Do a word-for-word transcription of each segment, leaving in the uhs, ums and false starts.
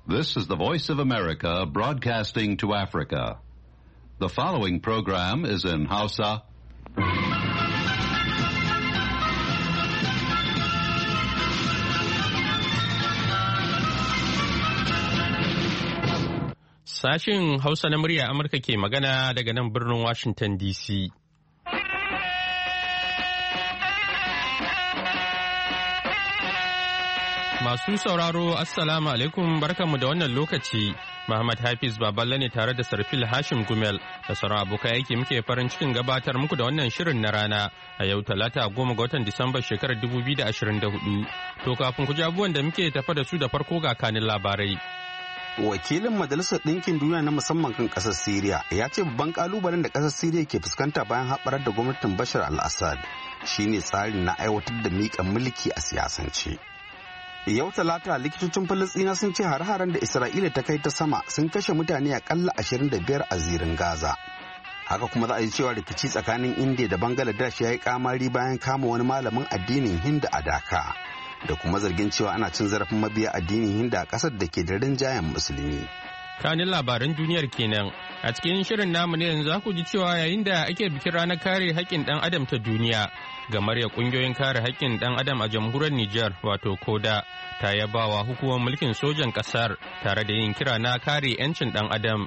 This is the Voice of America broadcasting to Africa. The following program is in Hausa. Sashin Hausa na murya Amurka ke magana daga nan birnin Washington D C. Masu sauraro, Assalamu alaikum barkanmu da wannan lokaci. Muhammad Hafiz Baballe ne tare da Sarfil Hashim Gumel da sauran abokai aiki muke farin cikin gabatar muku da wannan shirin na rana a yau talata goma ga watan Disamba shekarar dubu biyu da ashirin da hudu. To kafin ku ji abubuwan da muke tafa da su da farko ga kanin labarai. Wakilin Majalisar Ɗinkin Duniya na musamman kan ƙasar Siriya ya ce babban ƙalubalen da ƙasar Siriya ke fuskanta bayan haɓarar da gwamnatin Bashar al-Assad shine tsarin na aiwatar da miƙa mulki a siyasance. Yau Talata likitocin Falasɗina sun ce har-haren da Isra'ila ta kai ta sama sun kashe mutane akalla ashirin da biyar a zirin Gaza. Haka kuma za a yi cewa rikici tsakanin Indiya da Bangladesh ya yi kamari bayan kama wani malamin addinin Hindu a Dhaka. Da kuma zargin cewa ana cin zarafin mabiya addinin Hindu a ƙasar da ke da rinjayen musulmi. Kanin labaran duniyar kenan a cikin shirin namu ne yanzu za ku ji cewa yayin da ake bikin ranar kare haƙƙin ɗan adam ta duniya gamarya ƙungiyoyin kare haƙƙin ɗan adam a jamhuriyar Nijar wato koda ta yaba wa hukumar mulkin sojan ƙasar tare da yin kira na kare 'yancin ɗan adam.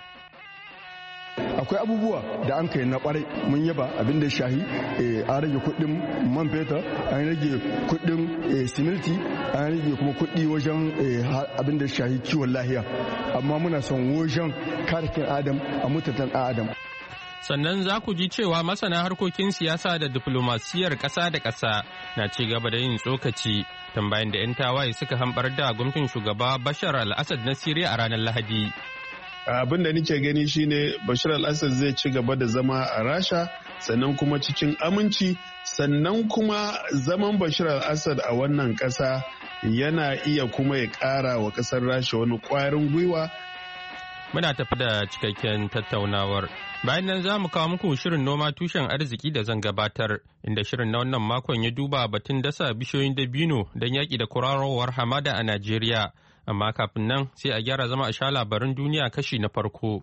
Akwai abubuwa da an kai na kwarai mun yaba abin da shahi an rage kuɗin man fetur, an rage kuɗin siminti, an rage kuma kuɗi wajen abin da shahi kiwon lahiya, amma muna son wajen kare adam a mutuntan adam. Sannan za ku ji cewa masana harkokin siyasa da diflomasiyyar ƙasa da ƙasa na ci gaba da yin tsokaci tambayan da 'yan tawaye suka hambar da gwamnatin shugaba Bashar al-Assad na Siriya a ranar Lahadi. Abin da nake gani shine Bashar al-Assad zai ci gaba da zama a Rasha sannan kuma cikin aminci, sannan kuma zaman Bashar al-Assad a wannan ƙasa yana iya kuma ya ƙara wa ƙasar Rasha wani ƙwarin gwiwa. Muna tafi da cikakken tattaunawar. Bayan nan za mu kawo muku shirin noma tushen arziki da zan gabatar, inda shirin na wannan makon ya duba batun dasa bishiyoyin dabino don yaƙi da kurarowar hamada a Najeriya. Amma kafin nan sai a gyara zama a sha labaran duniya kashi na farko.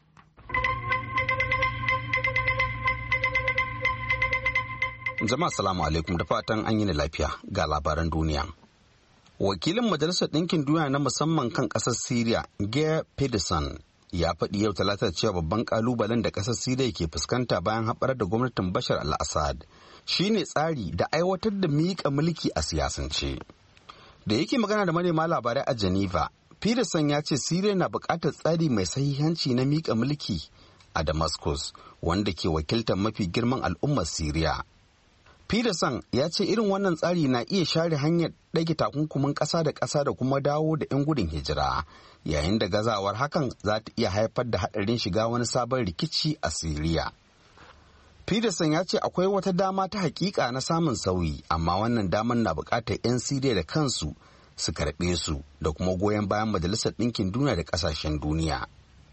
Jama'a salamu alaikum da fatan an yi lafiya ga labaran duniya. Wakilin Majalisar Ɗinkin Duniya na musamman kan ƙasar Siriya, Geir Pedersen, ya faɗi yau talata cewa babban ƙalubalen da ƙasar Siriya ke fuskanta bayan haɓarar da gwamnatin Bashar al-Assad shine tsari da aiwatar da miƙa mulki a siyasance. Da yake magana da manema labarai a Geneva, Pedersen ya ce Siriya na buƙatar tsari mai sahihanci na miƙa mulki a Damascus, wanda ke wakiltar mafi girman al'ummar Siriya. Pedersen ya ce irin wannan tsari na iya share hanyar ɗage takunkumin ƙasa da ƙasa da kuma dawo da 'yan gudun hijira, yayin da gazawar hakan za ta iya haifar da haɗarin shiga wani sabon rikici a Siriya. Pedersen ya ce akwai wata dama ta hakika na samun sauyi, amma wannan damar na buƙatar 'yan Siriya da kansu su karɓe su da kuma goyon bayan Majalisar Ɗinkin Duniya da ƙasashen duniya.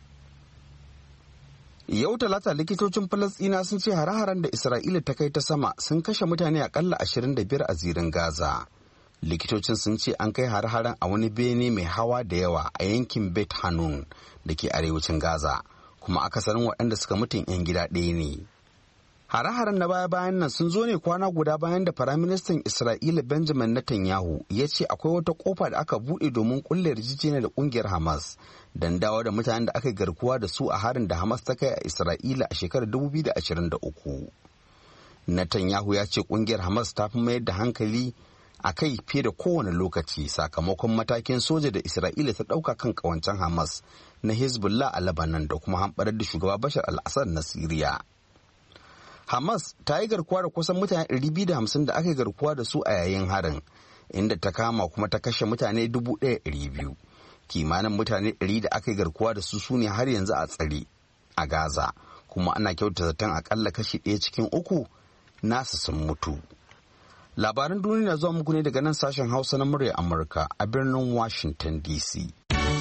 Yau Talata likitocin Falasɗina sun ce hare-haren da Isra'ila ta kai ta sama sun kashe mutane akalla ashirin da biyar a zirin Gaza. Likitocin sun ce an kai hare-haren a wani bene mai hawa da yawa a yankin Bet Hanun da ke arewacin Gaza, kuma akasarin waɗanda suka mutun 'yan gida ɗaya ne. Hare-haren na baya-bayan nan sun zo ne kwana guda bayan da Firaministan Isra'ila Benjamin Netanyahu ya ce akwai wata kofa da aka buɗe domin ƙulla yarjejeniya da ƙungiyar Hamas don dawo da mutanen da aka garkuwa da su a harin da Hamas ta kai a Isra'ila a shekarar dubu biyu da ashirin da uku. Netanyahu ya ce ƙungiyar Hamas ta fi mayar da hankali a kai fiye da kowane lokaci sakamakon matakin soja da Isra'ila ta ɗauka kan ƙawancen Hamas na Hezbollah a Lebanon da kuma hamɓarar da shugaba Bashar al-Assad na Siriya. Hamas ta yi garkuwa da kusan mutane ɗari biyu da hamsin da aka yi garkuwa da su a yayin harin, inda ta kama kuma ta kashe mutane dubu ɗaya da ɗari biyu. Kimanin mutane ɗari da aka yi garkuwa da su su ne har yanzu a tsare a Gaza, kuma ana kyauta zaton akalla kashi ɗaya cikin uku nasu sun mutu. Labaran duniya na zuwa muku ne daga nan sashen Hausa na murya Amurka a birnin Washington D C.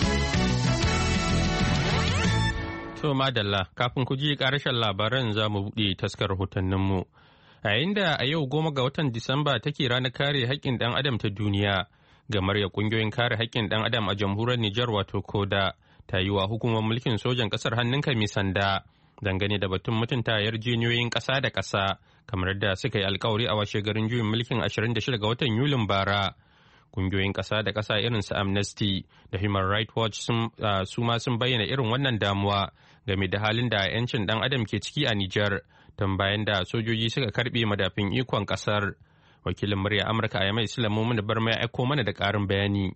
To madalla, kafin ku ji ƙarashen labaran za mu buɗe taskar rahotanninmu. A yayin da a yau goma ga watan Disamba take ranar kare haƙƙin ɗan adam ta duniya, Gamaryar kungiyoyin kare haƙƙin ɗan adam a jamhuriyar Nijar wato Koda ta yi wa hukumar mulkin sojan ƙasar hannunka mai sanda dangane da batun mutunta yarjejeniyoyin ƙasa da ƙasa kamar da suka yi alkawari a washe garin juyin mulkin ashirin da shida ga watan Yulin bara. Kungiyoyin ƙasa da ƙasa irin su Amnesty da Human Rights Watch su ma sun bayyana irin wannan damuwa game da halin da 'yancin ɗan adam ke ciki a Nijar tun bayan da sojoji suka karɓe madafin ikon ƙasar. Wakilin murya Amurka a Yamai Sulamu Muni Barma ya aiko mana da ƙarin bayani.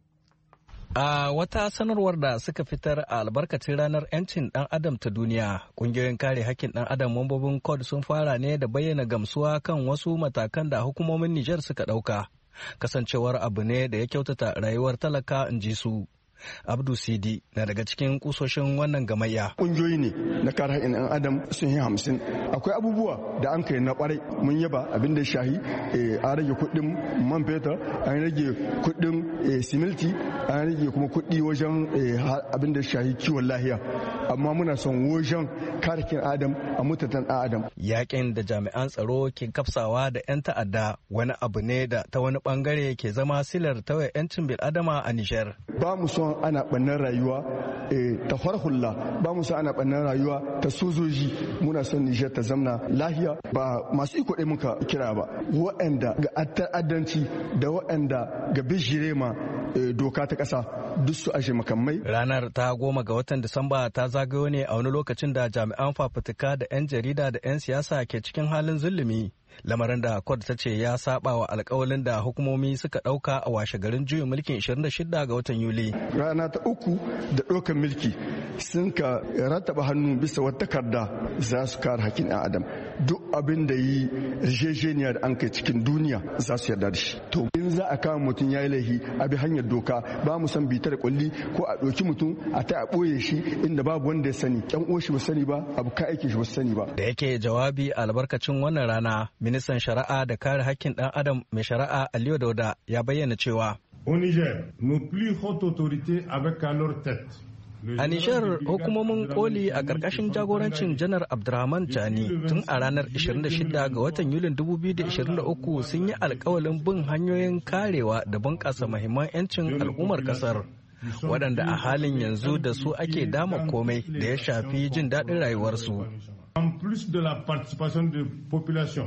A wata sanarwar da suka fitar a albarkacin ranar 'yancin ɗan adam ta duniya, ƙungiyoyin kare hakkin ɗan adam mambobin C O D sun fara ne da bayyana gamsuwa kan wasu matakan da hukumomin Nijar suka ɗauka. Kasancewar abu ne da ya kyautata rayuwar talaka, in ji su. Abdu Sidi na daga cikin kusoshin wannan gamayya. Kungiyoyi ne na kare haƙƙin ɗan adam sun yi hamsin. Akwai abubuwa da an kai na ƙwarai mun yaba abin da shahi an rage kuɗin man fetur, an rage kuɗin similti, an rage kuma kuɗi wajen abin da shahi kiwon lahiya. Amma muna son wajen kare haƙƙin adam a mutuntan ɗan adam. Yaƙin da jami'an tsaro ke kafsawa da 'yan ta'adda wani abu ne da ta wani bangare ke zama silar tawaye 'yancin bil'adama a Nijar. Ba mu son ana ɓannan rayuwa ta farhulla, ba mu son ana ɓannan rayuwa ta sojoji. Muna son Nijar ta zamna lahiya, ba masu iko ɗaya muka kira ba, waɗanda ga ta'addanci da waɗanda ga bijirema doka ta ƙasa duk su ashe makamai. Ranar ta goma ga watan Disamba ta zagayo ne a wani lokacin da jami'an fafutuka da 'yan jarida da 'yan siyasa ke cikin halin zulumi. Lamarin da K O D ta ce ya saba wa alkawalin da hukumomi suka ɗauka a washe garin juyin mulkin ashirin da shida ga watan Yuli. Rana ta uku da ɗaukar mulki sun ka rattaba hannu bisa wata takarda za su kare hakkin ɗan adam. Duk abin da yi rijejeniya da an kai cikin duniya za su yarda da shi. To in za a kama mutum ya yi laifi a bi hanyar doka, ba mu san bitar kulli ko a ɗauki mutum a ta a ɓoye shi inda babu wanda ya sani, ƴan uwan shi ba sani ba, abu ka aiki shi ba sani ba. Da yake jawabi a albarkacin wannan rana, ministan shari'a da kare hakkin ɗan adam mai shari'a Aliyu Dauda ya bayyana cewa Au Niger, nos plus hautes autorités avec à leur tête. A Nijar, hukumomin koli a ƙarƙashin jagorancin Janar Abdurrahman Chani tun a ranar ashirin da shida ga watan Yulin dubu biyu da ashirin da uku sun yi alkawalin bin hanyoyin karewa da bunƙasa muhimman 'yancin al'ummar ƙasar, waɗanda a halin yanzu da su ake dama komai da ya shafi jin daɗin rayuwarsu. En plus de la participation de population.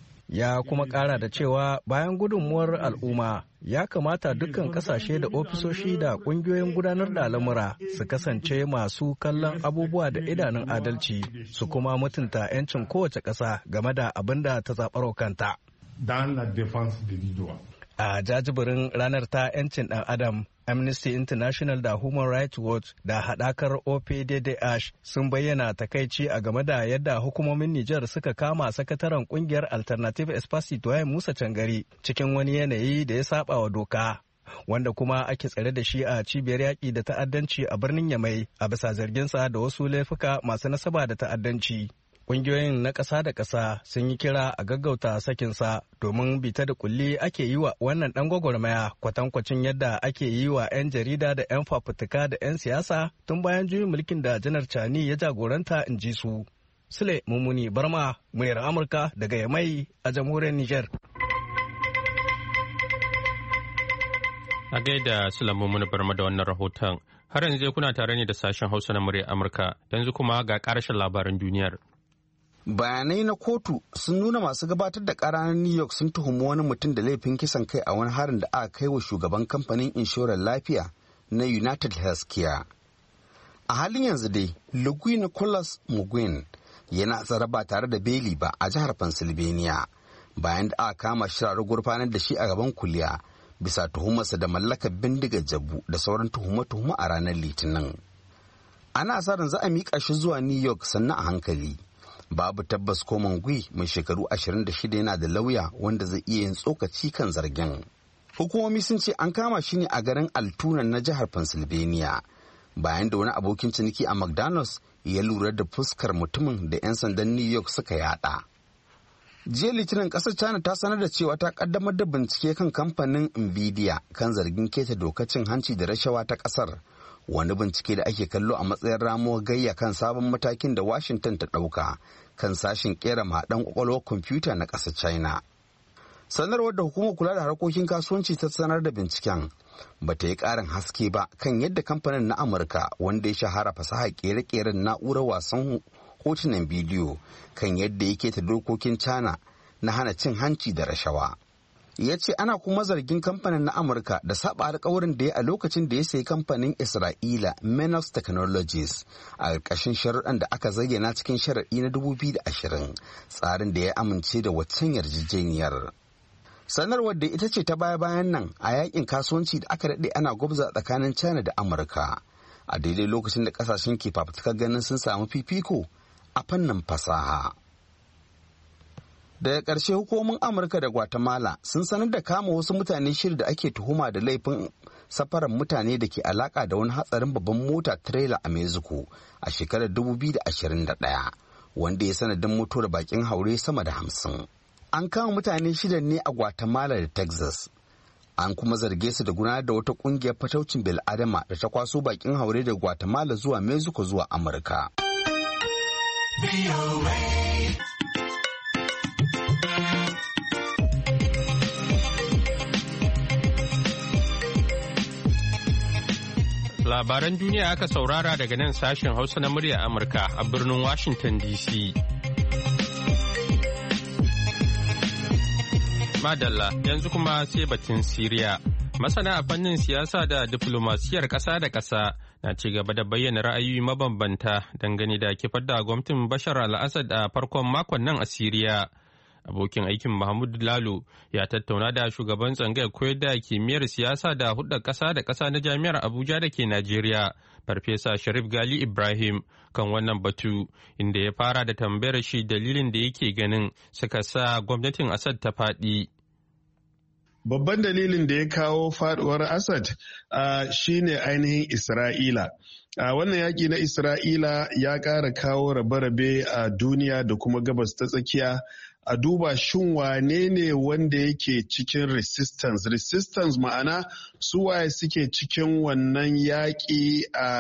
Ya kuma ƙara da cewa bayan gudunmuwar al'umma ya kamata dukkan kasashe da ofisoshi da ƙungiyoyin gudanar da lamura su kasance masu kallon abubuwa da idanun adalci su kuma mutunta 'yancin kowace ƙasa game da abin da ta zaɓar kanta. A jajibirin ranar ta 'yancin ɗan adam, Amnesty International da Human Rights Watch da haɗakar O P D D H sun bayyana takaici a game da yadda hukumomin Nijar suka kama sakataren ƙungiyar Alternative Espace Citoyen Musa Cangari cikin wani yanayi da ya saba wa doka, wanda kuma ake tsare da shi a cibiyar yaƙi da ta'addanci a birnin Yamai a bisa zarginsa da wasu laifuka masu nasaba da ta'addanci. Ƙungiyoyin na ƙasa da ƙasa sun yi kira a gaggauta sakinsa domin bita da kulli ake yi wa wannan ɗan gwagwarmaya kwatankwacin yadda ake yi wa 'yan jarida da 'yan fafutuka da 'yan siyasa tun bayan juyin mulkin da Janar Chani ya jagoranta, in ji su. Sule Mummuni Barma, muryar Amurka daga Yamai a jamhuriyar Nijar. A gaida Sule Mummuni Barma da wannan rahoton. Har yanzu kuna tare ne da sashen Hausa na muryar Amurka, yanzu kuma ga ƙarashin labaran duniyar. Bayanai na kotu sun nuna masu gabatar da ƙara na New York sun tuhumi wani mutum da laifin kisan kai a wani harin da aka kai wa shugaban kamfanin inshorar lafiya na United Healthcare. A halin yanzu dai, Luigi Nicholas Mugwin yana tsare ba tare da beli ba a jihar Pennsylvania bayan da aka kama shi tare gurfanar da shi a gaban kuliya bisa tuhumarsa da mallakar bindigar jabu da sauran tuhume-tuhume a ranar Litinin. Ana sa ran za a miƙa shi zuwa New York sannan a hankali. Babu tabbas ko Mangui mai shekaru ashirin da shida yana da lauya wanda zai iya yin tsokaci kan zargin. Hukumomi sun ce an kama shi ne a garin Altoona na jihar Pennsylvania bayan da wani abokin ciniki a McDonald's ya lura da fuskar mutumin da 'yan sandan New York suka yada. Jiya Litinin kasar China ta sanar da cewa ta kaddamar da bincike kan kamfanin Nvidia kan zargin keta dokacin hanci da rashawa ta kasar. Wani bincike da ake kallo a matsayin ramuwar gayya kan sabon matakin da Washington ta ɗauka kan sashen kera mahaɗan ƙwaƙwalwar kwamfuta na ƙasar China. Sanarwar da hukumar kula da harkokin kasuwanci ta sanar da binciken ba ta yi ƙarin haske ba kan yadda kamfanin na Amurka wanda ya shahara fasaha ƙere-ƙeren na'urar wasan hotunan bidiyo kan yadda yake ta dokokin China na hana cin hanci da rashawa. Ya ce ana kuma zargin kamfanin na Amurka da saba alkawarin da ya a lokacin da ya sayi kamfanin Isra'ila Menos Technologies a ƙarƙashin sharuɗan da aka zayyana cikin sharaɗi na dubu biyu da ashirin, tsarin da ya amince da waccan yarjejeniyar. Sanarwar da ita ce ta baya-bayan nan a yakin kasuwanci da aka daɗe ana gwabza tsakanin China da Amurka a daidai lokacin da ƙasashen ke fafutukar ganin sun samu fifiko a fannin fasaha. Daga ƙarshe hukumomin Amurka da Guatemala sun sanar da kama wasu mutane shida da ake tuhuma da laifin safarar mutane da ke alaka da wani hatsarin babban mota trailer a Mexico a shekarar dubu biyu da ashirin da ɗaya, wanda ya sanadin mutuwar bakin haure sama da hamsin. An kama mutane shida ne a Guatemala da Texas. An kuma zarge su da gudanar da wata ƙungiyar fataucin bil'adama da ta kwaso bakin haure da Guatemala zuwa Mexico zuwa Amurka. Labaran duniya aka saurara daga nan sashen Hausa na murya Amurka a birnin Washington D C. Madalla, yanzu kuma sai batun Siriya. Masana a fannin siyasa da diflomasiyar ƙasa da ƙasa na ci gaba da bayyana ra'ayoyi mabambanta dangane da kifar da gwamnatin Bashar al-Assad a farkon makon nan a Siriya. Abokin aikin Mahmud Lalo ya tattauna da shugaban tsangayar koyar da kimiyyar siyasa da hudar ƙasa da ƙasa na Jami'ar Abuja da ke Najeriya, Farfesa Sharif Gali Ibrahim, kan wannan batu, inda ya fara da tambayar shi dalilin da yake ganin suka sa gwamnatin Assad ta faɗi. Babban dalilin da ya kawo faduwar Assad uh, shine ainihin Isra'ila. A uh, wannan yaƙi na Isra'ila ya ƙara kawo rabe-rabe a uh, duniya da kuma gabas ta tsakiya. A duba shin wane ne wanda yake cikin resistance. Resistance ma'ana su waye suke cikin wannan yaƙi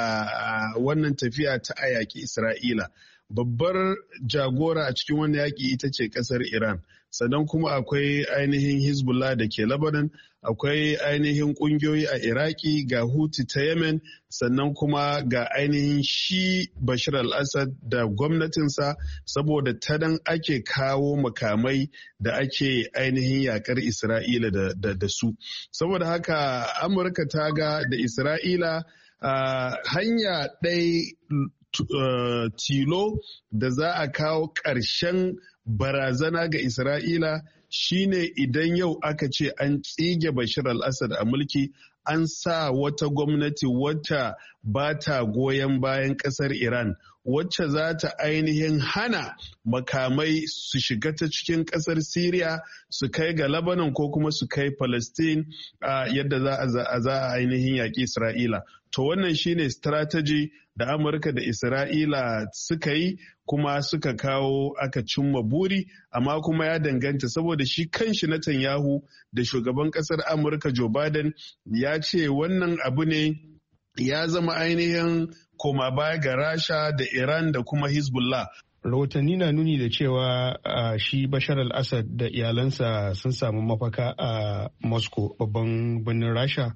a uh, wannan tafiya ta a yaƙi Isra'ila. Babbar jagora a cikin wannan yaƙi ita ce ƙasar Iran. Sannan kuma akwai ainihin Hezbollah da ke Lebanon, akwai ainihin ƙungiyoyi a Iraki, ga Houthi ta Yemen, sannan kuma ga ainihin shi Bashar al-Assad da gwamnatinsa, saboda ta nan ake kawo makamai da ake ainihin yakar Isra'ila da, da, da su. Saboda haka Amurka ta ga da Isra'ila uh, hanya ɗaya uh, tilo da za a kawo ƙarshen barazana ga Isra'ila shine idan yau aka ce an tsige Bashar al-Assad a mulki, an sa wata gwamnati wata ba ta goyon bayan ƙasar Iran, wacce za ta ainihin hana makamai su shiga ta cikin ƙasar Siriya su kai ga Lebanon ko kuma su kai Palestine uh, yadda za a, za a ainihin yaƙi Isra'ila. To wannan shine strategy da Amurka da Isra'ila suka yi kuma suka kawo aka cimma buri, amma kuma ya danganta saboda shi kanshi Netanyahu da shugaban kasar Amurka Joe Biden ya ce wannan abu ne ya zama ainihin koma baya ga Rasha da Iran da kuma Hezbollah. Rahotanni na nuni da cewa uh, shi Bashar al-Assad da iyalansa sun samu mafaka a uh, Moscow, babban birnin Rasha,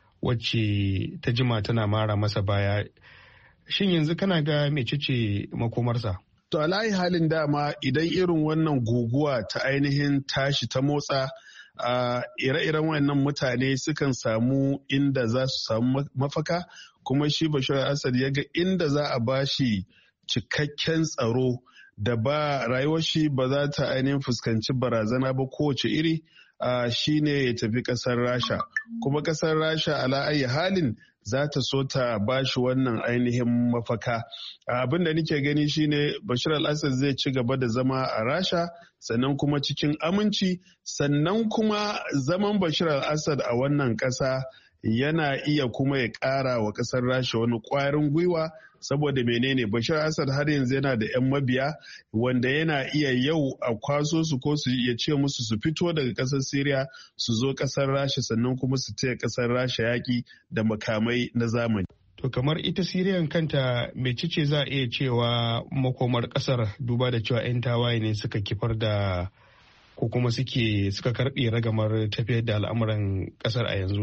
wacce ta jima tana mara masa baya. Shin yanzu kana ga mecece makomarsa? To alayi halin dama idan irin wannan guguwa ta ainihin tashi ta motsa, uh, ire-iren wannan mutane sukan samu inda za su samu mafaka, kuma shi Bashar al-Assad ya ga inda za a bashi cikakken tsaro da ba rayuwar shi ba za ta ainihin fuskanci barazana ba kowace iri, uh, shi ne ya tafi ƙasar Rasha. Kuma ƙasar Rasha ala ayi halin za ta so ta ba shi wannan ainihin mafaka. Abin da nake gani shine Bashar al-Assad zai ci gaba da zama a Rasha, sannan kuma cikin aminci, sannan kuma zaman Bashar al-Assad a wannan ƙasa yana iya kuma ya ƙara wa ƙasar Rasha wani ƙwarin gwiwa, saboda menene Bashar al-Assad har yanzu yana da 'yan mabiya wanda yana iya yau a kwaso su ko su ya ce musu su fito daga ƙasar Siriya su zo ƙasar Rasha, sannan kuma su taya ƙasar Rasha yaƙi da makamai na zamani. To kamar ita Siriyan kanta mecece za a iya cewa makomar ƙasar, duba da cewa 'yan tawaye ne suka kifar da ko kuma suke suka karɓe ragamar tafiyar da al'amuran ƙasar a yanzu?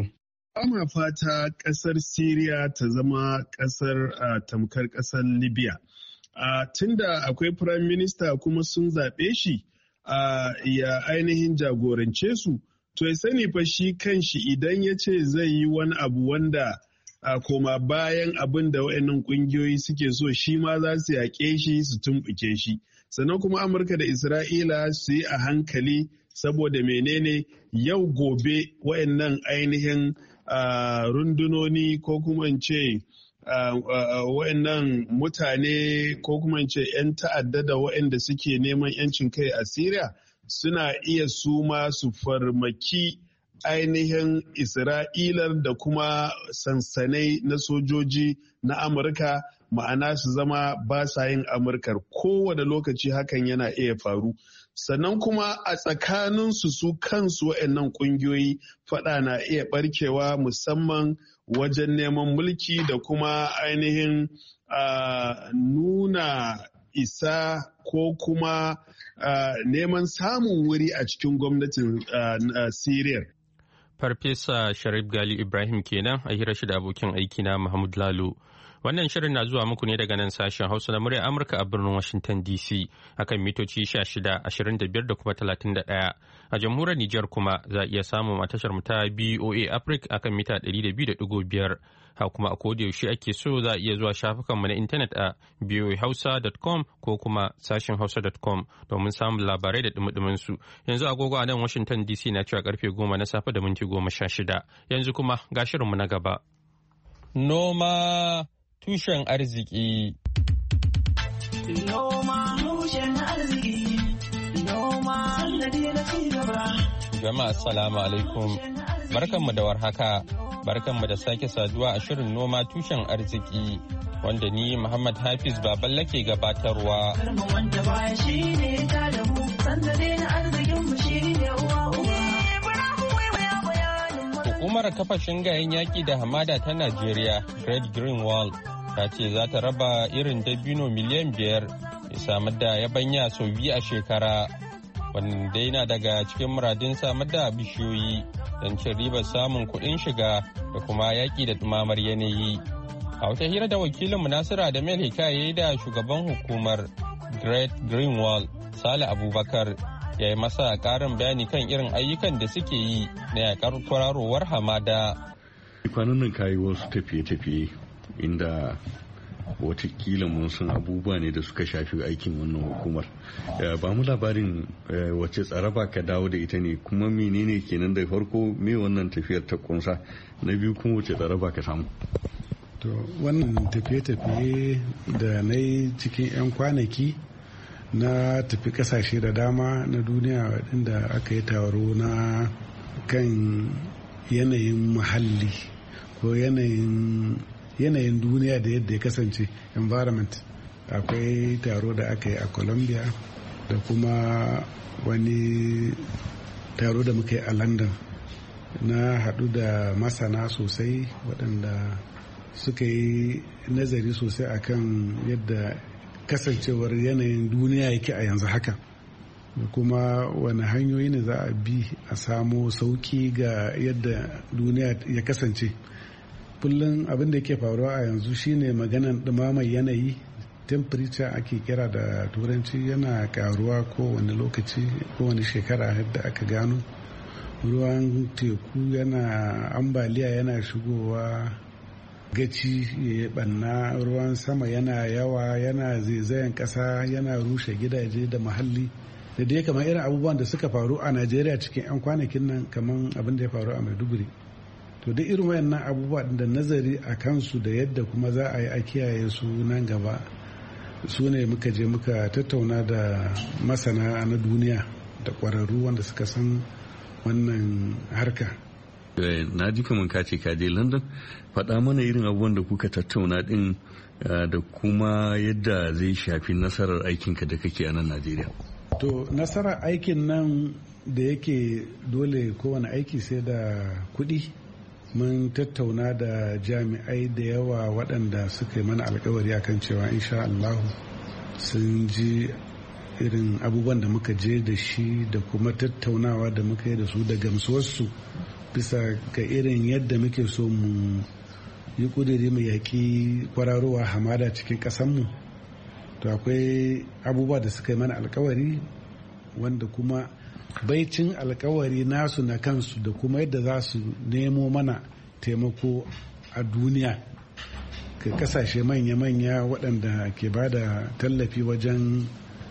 Ana fata ƙasar Siriya ta zama ƙasar uh, tamkar ƙasar Libya. Uh, tunda akwai Prime Minister kuma sun zaɓe shi uh, ya ainihin jagorance su, to ya sani fa shi kanshi idan ya ce zai yi wani abu wanda uh, koma bayan abin da waɗannan ƙungiyoyi suke so, shi ma za su yaƙe shi su tumɓuke shi. Sannan kuma Amurka da Isra'ila su yi a hankali saboda menene yau gobe waɗannan ainihin Uh, rundunoni ko kuma in ce uh, uh, wa'annan mutane ko kuma in ce 'yan ta'adda da wa'anda suke neman 'yancin kai a Siriya suna iya suma su farmaki ainihin Isra'ilar da kuma sansanai na sojoji na Amurka, ma'ana su zama ba sa yin Amurkar kowane lokaci hakan yana iya faru. Sannan kuma a tsakaninsu su kansu waɗannan ƙungiyoyi faɗa na iya ɓarkewa musamman wajen neman mulki da kuma ainihin uh, nuna isa ko kuma uh, neman samun wuri a cikin gwamnatin uh, uh, Siriya. Farfesa Sharif Gali Ibrahim kenan a hira shi da abokin aiki na Mahmud Lalo. Wannan shirin na zuwa muku ne daga nan sashen Hausa na muryar Amurka a birnin Washington D C akan mitoci sha shida, ashirin da biyar da kuma talatin da ɗaya. A jamhuriyar Nijar kuma za a iya samun a tashar mu ta B O A Africa akan mita ɗari da biyu da ɗigo biyar. Ha kuma a koda yaushe ake so za a iya zuwa shafukanmu na intanet a b o a hausa dot com ko kuma sashen hausa dot com domin samun labarai da dumudumin su. Yanzu agogo a nan Washington D C na cewa karfe goma na safe da minti goma sha shida. Yanzu kuma ga shirinmu na gaba. Noma tushen arziki. Noma tushen arziki. Noma sannadi na cigaba. Jama'a assalamu alaikum. Barkanmu da warhaka. Barkanmu da sake saduwa a shirin noma tushen arziki wanda ni Muhammad Hafiz Baballe ke gabatarwa. Karma wanda baya shine ta da mu sannadi na arzikin mu shine uwa uwa. Hukumar kafa shingayen yaƙi da hamada ta Najeriya, Great Green Wall, ta ce za ta raba irin dabino miliyan biyar ya samar da yabanya sau biyu a shekara. Wannan dai na daga cikin muradin samar da bishiyoyi don cin ribar samun kuɗin shiga da kuma yaƙi da ɗumamar yanayi. A wata hira da wakilin Nasiru da Mel Hikaye da shugaban hukumar Great Green Wall, Sale Abubakar, ya yi masa ƙarin bayani kan irin ayyukan da suke yi na yaƙar kwararowar hamada. Kwanan nan kayi wasu tafiye-tafiye inda watakila mun san abubuwa ne da suka shafi aikin wannan hukumar. Ba mu labarin wace tsaraba ka dawo da ita ne, kuma menene kenan da farko me wannan tafiyar ta kunsa, na biyu kuma wace tsaraba ka samu. To wannan tafiye-tafiye da na yi cikin 'yan kwanaki na tafi kasashe da dama na duniya inda aka yi taro na kan yanayin muhalli ko yanayin yanayin duniya da yadda ya kasance environment. Akwai taro da aka yi a Colombia da kuma wani taro da muka yi a London. Na haɗu da masana sosai waɗanda suka yi nazari sosai akan yadda kasancewar yanayin duniya yake a yanzu haka, da kuma wani hanyoyi ne za a bi a samo sauki ga yadda duniya ya kasance. Kullum abin da yake faruwa a yanzu shine maganan ɗumamar yanayi, temperature ake kira da turanci, yana karuwa kowane lokaci kowane shekara yadda aka gano. Ruwan teku yana ambaliya, yana shigowa gaci ya banna, ruwan sama yana yawa, yana zaizayen ƙasa, yana rushe gidaje da muhalli da dai kamar irin abubuwan da suka faru a Najeriya cikin 'yan kwanakin nan, kamar abin da ya faru a Maiduguri. To duk irin wayannan abubuwa da nazari a kansu da yadda kuma za a yi a kiyaye su nan gaba, su ne muka je muka tattauna da masana na duniya da ƙwararru wanda suka san wannan harka. Na ji kamar ka ce ka je London, faɗa mana irin abubuwan da kuka tattauna din da kuma yadda zai shafi nasarar aikinka da kake a nan Najeriya. To nasarar aikin nan da yake dole kowane aiki sai da kuɗi. Mun tattauna da jami'ai da yawa waɗanda suka yi mana alkawari akan cewa insha Allahu sun ji irin abubuwan da muka je da shi da kuma tattaunawa da muka yi da su da gamsuwarsu bisa ga irin yadda muke so mu yi kudiri mu yaƙi kwararowa hamada cikin ƙasanmu. To akwai abubuwa da suka yi mana alkawari wanda kuma baicin alkawari nasu na kansu da kuma yadda za su nemo mana taimako a duniya ga kasashe manya-manya waɗanda ke ba da tallafi wajen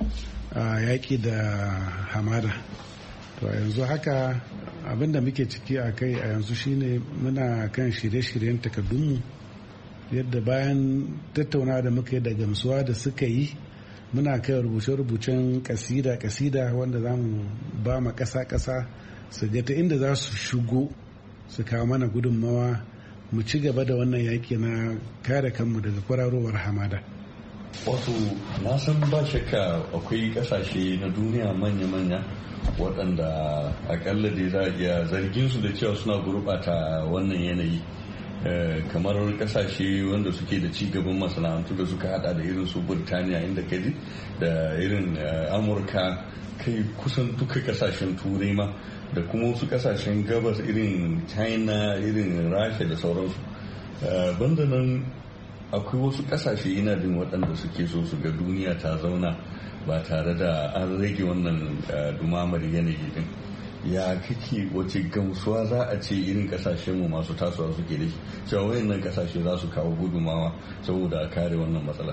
yaƙi da hamada. To a yanzu haka abinda muke ciki a kai a yanzu shine muna kan shirye-shiryen takardunmu yadda bayan tattauna da muka yi da gamsuwa da suka yi muna kai rubuce-rubucen kasida-kasida wanda za mu ba ma ƙasa-ƙasa su ga ta inda za su shigo su kawo mana gudunmawa mu ci gaba da wannan yaƙi na kare kanmu daga kwararowar hamada. Wato na san ba shakka akwai ƙasashe na duniya manya-manya waɗanda akalla da za a iya zargin su da cewa suna gurɓata wannan yanayi. kamar kasashe wanda suke da ci gaban masana'antu da suka hada da irin su Burtaniya inda kaji da irin Amurka kai kusan duka kasashen turai ma da kuma wasu kasashen gabas irin China irin Rasha da sauransu. Banda nan akwai wasu kasashe ina jin waɗanda suke so su ga duniya ta zauna ba tare da an rage wannan dumamar yanayi din. Ya kake wace gamsuwa za a ce irin kasashenmu masu tasowa suke da shi cewa wayannan kasashe za su kawo gudumawa saboda kare wannan matsala?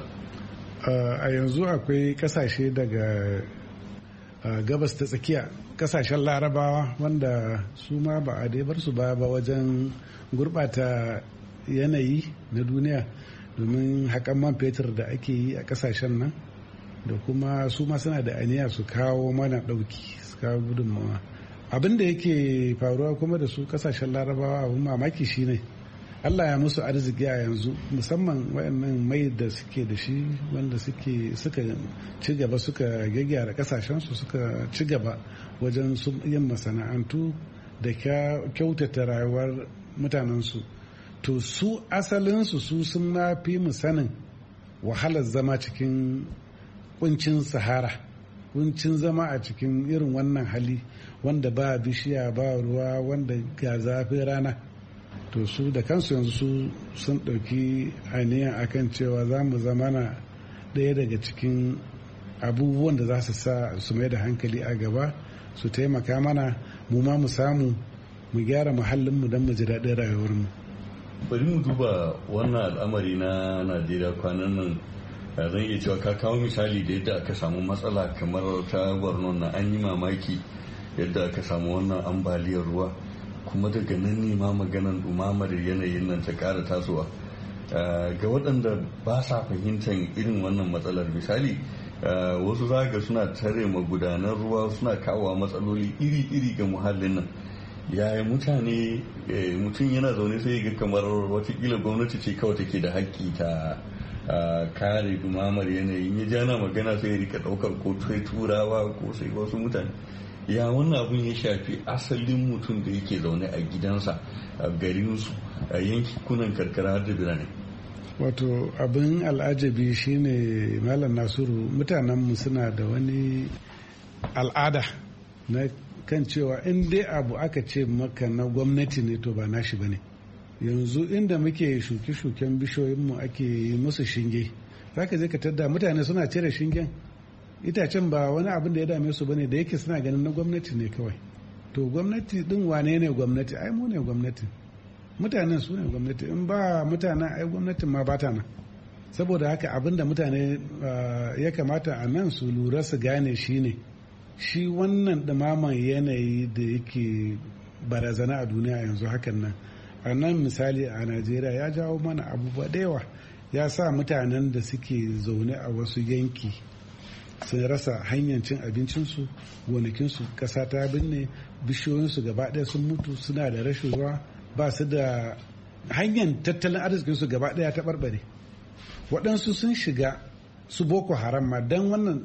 A yanzu akwai kasashe daga gabas ta tsakiya, kasashen larabawa wanda su ma ba a bar su ba ba wajen gurbata yanayi na duniya domin haƙan man fetur da ake yi a kasashen nan, da kuma su ma suna da aniya su kawo mana ɗauki su kawo gudunmawa. Abin da yake faruwa kuma da su kasashen larabawa abin mamaki shine Allah ya musu arziki a yanzu, musamman wayannan mai da suke da shi wanda suke suka ci gaba suka gyaggyara kasashensu suka ci gaba wajen yin masana'antu da kyautata rayuwar mutanensu. To su asalinsu su sun ma fi mu sanin wahalar zama cikin kuncin sahara, kuncin zama a cikin irin wannan hali wanda ba bishiya ba ruwa wanda ga zafin rana. To su da kansu yanzu su sun ɗauki aniyan akan cewa za mu zama na ɗaya daga cikin abubuwan da za su sa su mai da hankali a gaba su taimaka mana mu ma mu samu mu gyara muhallinmu don mu ji daɗin rayuwarmu. Bari mu duba wannan al'amari na Najeriya kwanan nan. Zan iya cewa ka kawo misali da yadda aka samu matsala kamar ta Borno na an yi mamaki yadda aka samu wannan ambaliyar ruwa, kuma daga nan ne ma maganan dumamar yanayin nan ta ƙara tasowa. Ga waɗanda ba sa fahimtar irin wannan matsalar, misali wasu zaga suna tare magudanan ruwa suna kawo matsaloli iri-iri ga muhallin nan. Yaya mutane mutum yana zaune sai ga kamar watakila gwamnati ce kawai take da haƙƙi ta kare dumamar yanayin, ya jana magana sai ya rika ɗaukar ko turawa ko sai wasu mutane. Ya wannan abun ya shafi asalin mutum da yake zaune a gidansa a garinsu a yankunan karkara har da birane. Wato abin al'ajabi shine Malam Nasiru, mutanenmu suna da wani al'ada na kan cewa in dai abu aka ce maka na gwamnati ne to ba nashi bane. Yanzu inda muke shuke-shuken bishiyoyinmu ake yi musu shinge, zaka je ka tadda mutane suna cire shingen itacen ba wani abin da ya dame su bane, da yake suna ganin na gwamnati ne kawai. To gwamnati din wane ne gwamnati? Ai mu ne gwamnati, mutanen su ne gwamnati. In ba mutanen ai gwamnatin ma bata nan. Saboda haka abin da mutane ya kamata a nan su lura su gane shine shi wannan dumaman yanayi da yake barazana a duniya yanzu hakan nan, a nan misali a Najeriya ya jawo mana abubuwa da yawa. Ya sa mutanen da suke zaune a wasu yanki sun rasa hanyar cin abincinsu, gonakinsu ƙasa ta binne, bishiyoyinsu gaba ɗaya sun mutu, suna da rashin ruwa, ba su da hanyar tattalin arzikinsu gaba ɗaya ta ɓarɓare. Waɗansu sun shiga su Boko Haram ma don wannan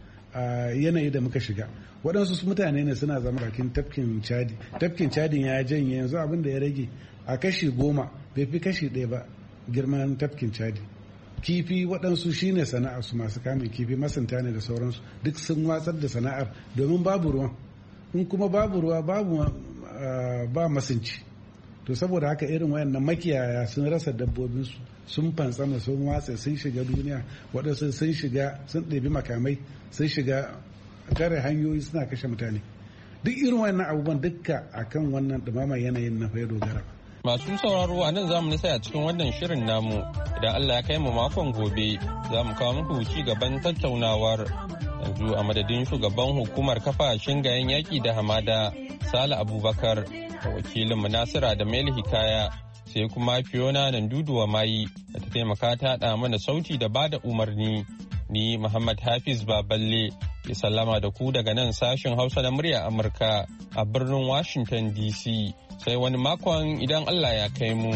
yanayi da muka shiga. Waɗansu mutane ne suna zama bakin tafkin Chadi. Tafkin Chadin ya janye, yanzu abin da ya rage a kashi goma bai fi kashi ɗaya ba girman tafkin Chadi. Kifi waɗansu shine sana'ar su, masu kamun kifi masunta ne da sauransu, duk sun watsar da sana'ar domin babu ruwa. In kuma babu ruwa babu ba masunci. To saboda haka irin wayannan makiyaya sun rasa dabbobinsu, sun fantsama, sun watsa, sun shiga duniya, waɗansu sun shiga sun ɗebi makamai, sun shiga tare hanyoyi suna kashe mutane. Duk irin wayannan abubuwan dukka akan wannan ɗumaman yanayin na fa dogara. Masu sauraro a nan za mu nisa a cikin wannan shirin namu, idan Allah ya kai mu makon gobe za mu kawo muku ci gaban tattaunawar. Yanzu a madadin shugaban hukumar kafa shingayen yaƙi da hamada Sale Abubakar da wakilin Nasira da Mel Hikaya, sai kuma Fiona Nanduduwa Mayi da ta taimaka ta haɗa mana sauti da bada umarni. Ni Muhammad Hafiz Baballe ke sallama da ku daga nan sashen Hausa na murya Amurka a birnin Washington D C. Sai wani makon idan Allah ya kai mu.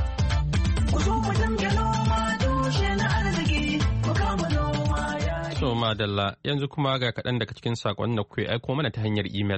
So madalla yanzu kuma ga kaɗan daga cikin saƙon da ku aiko mana ta hanyar imel.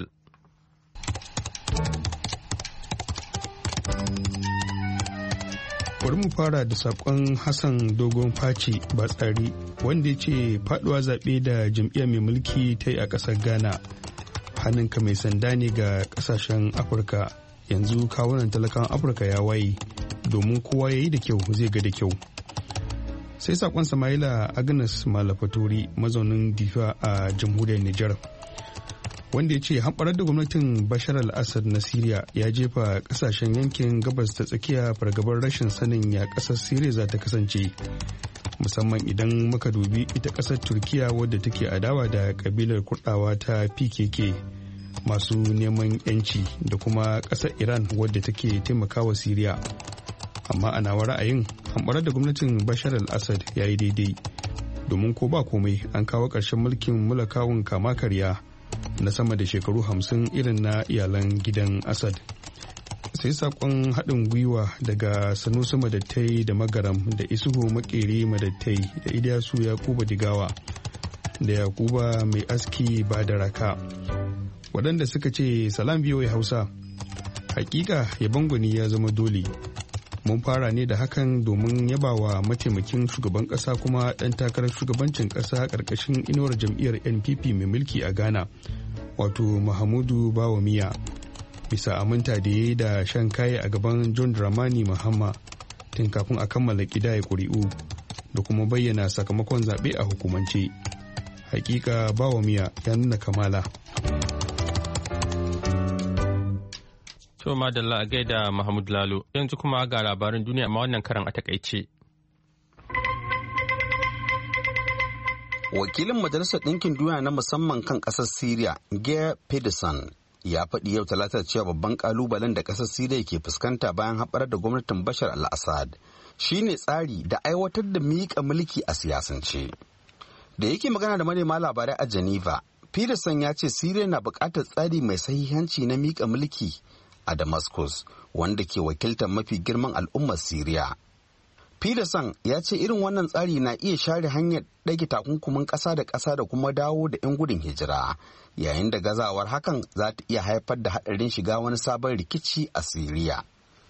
Bari mu fara da saƙon Hassan Dogon Faci Batsari wanda ya ce faɗuwa zaɓe da jam'iyyar mai mulki ta yi a ƙasar Ghana hannunka mai sanda ne ga ƙasashen Afirka. Yanzu kawunan talakan Afirka ya waye domin kowa ya yi da kyau zai ga da kyau. Sai saƙon Samaila Agnes Malafatori mazaunin Difa a jamhuriyar Nijar wanda ya ce hamɓarar da gwamnatin Bashar al-Assad na Siriya ya jefa ƙasashen yankin gabas ta tsakiya fargabar rashin sanin ya ƙasar Siriya za ta kasance, musamman idan muka dubi ita ƙasar Turkiya wadda take adawa da ƙabilar Kurɗawa ta P K K masu neman yanci da kuma ƙasar Iran wadda take taimakawa Siriya. Amma a nawa ra'ayin hamɓarar da gwamnatin Bashar al-Assad ya yi daidai, domin ko ba komai an kawo ƙarshen mulkin mulakawun kama karya na sama da shekaru hamsin irin na iyalan gidan Assad. Sai saƙon haɗin gwiwa daga Sanusi Madattai da Magaram da Isuhu Makeri Madattai da Ilyasu Yakuba Digawa da Yakuba Mai Aski Badaraka, waɗanda suka ce salam biyoyi Hausa. Hakika yabon gwani ya zama dole. Mun fara ne da hakan domin yabawa mataimakin shugaban ƙasa kuma ɗan takarar shugabancin ƙasa ƙarƙashin inuwar jam'iyyar N P P mai mulki a Ghana, wato Mahamudu Bawumia, bisa aminta da ya yi da shan kaye a gaban John Dramani Mahama tun kafin a kammala ƙidaya ƙuri'u da kuma bayyana sakamakon zaɓe a hukumance. Hakika Bawumia ya nuna kamala. To madalla a gaida Mahmud Lalo, yanzu kuma ga labarin duniya amma wannan karan a takaice. Wakilin Majalisar Ɗinkin Duniya na musamman kan ƙasar Siriya, Geir Pedersen, ya faɗi yau Talata cewa babban ƙalubalen da ƙasar Siriya ke fuskanta bayan haɓarar da gwamnatin Bashar al-Assad shine tsari da aiwatar da miƙa mulki a siyasance. Da yake magana da manema labarai a Geneva, Pedersen ya ce Siriya na buƙatar tsari mai sahihanci na miƙa mulki a Damascus, wanda ke wakiltar mafi girman al'ummar Siriya. Pedersen ya ce irin wannan tsari na iya share hanyar ɗage takunkumin ƙasa da ƙasa da kuma dawo da 'yan gudun hijira, yayin da gazawar hakan za ta iya haifar da haɗarin shiga wani sabon rikici a Siriya.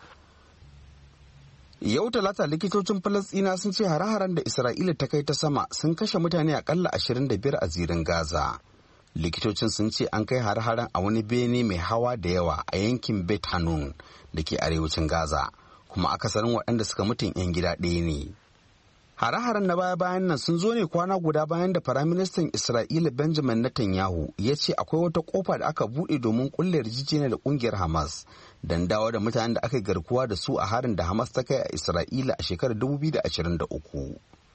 Yau Talata likitocin Falasɗina sun ce hare-haren da Isra'ila ta kai ta sama sun kashe mutane akalla ashirin da biyar a zirin Gaza. Likitocin sun ce an kai hare-haren a wani bene mai hawa da yawa a yankin Bet Hanun da ke arewacin Gaza, kuma akasarin waɗanda suka mutun 'yan gida ɗaya ne. Hare-haren na baya-bayan nan sun zo ne kwana guda bayan da Firaministan Isra'ila Benjamin Netanyahu ya ce akwai wata kofa da aka buɗe domin ƙulla yarjejeniya da ƙungiyar Hamas don dawo da mutanen da aka garkuwa da su a harin da Hamas ta kai a Isra'ila a shekarar dubu biyu da ashirin da uku.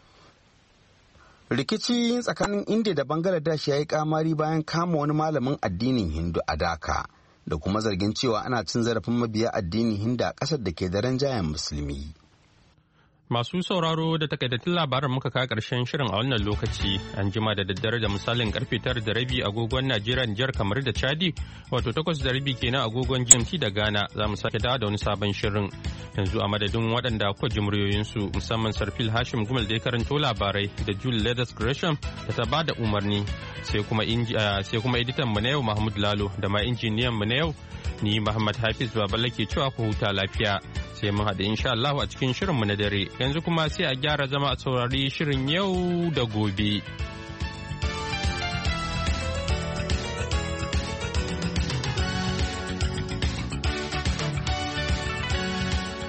Rikici tsakanin India da Bangladesh ya yi kamari bayan kama wani malamin addinin Hindu a Dhaka da kuma zargin cewa ana cin zarafin mabiya addinin Hindu a ƙasar da ke da rinjayen musulmi. Masu sauraro da takaitattun labaran muka kawo ƙarshen shirin a wannan lokaci. An jima da daddare da misalin karfe tara da rabi agogon Najeriya, Nijar, kamar da Chadi, wato takwas da rabi kenan agogon G M T da Ghana, za mu sake dawo da wani sabon shirin. Yanzu a madadin waɗanda kuka ji muryoyinsu, musamman Sarfil Hashim Gumal da ya karanto labarai da Julie Leathers Gresham da ta bada umarni, sai kuma sai kuma editan mu na yau Mahmud Lalo da ma injiniyan mu na yau ni Muhammad Hafiz Baballe ke cewa ku huta lafiya. Sai mun haɗu insha Allah a cikin shirinmu na dare. Yanzu kuma sai a gyara zama a saurari shirin yau da gobe.